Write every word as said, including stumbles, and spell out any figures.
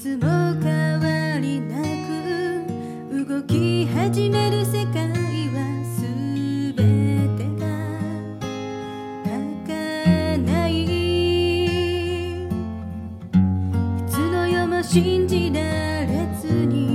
つも変わりなく動き始める世界は全てが儚い。いつの世も信じられずに